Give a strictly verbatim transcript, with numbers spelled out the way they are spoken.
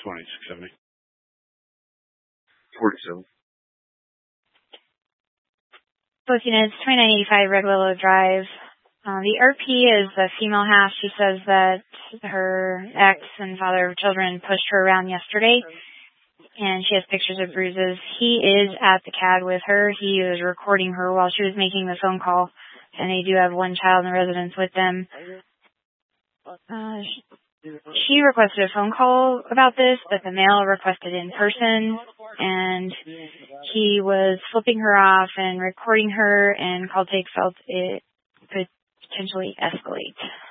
twenty, six seventy. forty-seven. Booking is twenty-nine eighty-five Red Willow Drive. Uh, the R P is the female half. She says that her ex and father of children pushed her around yesterday, and she has pictures of bruises. He is at the C A D with her. He was recording her while she was making the phone call, and they do have one child in residence with them. Uh, she requested a phone call about this, but the male requested in person, and he was flipping her off and recording her, and Call Take felt it could potentially escalate.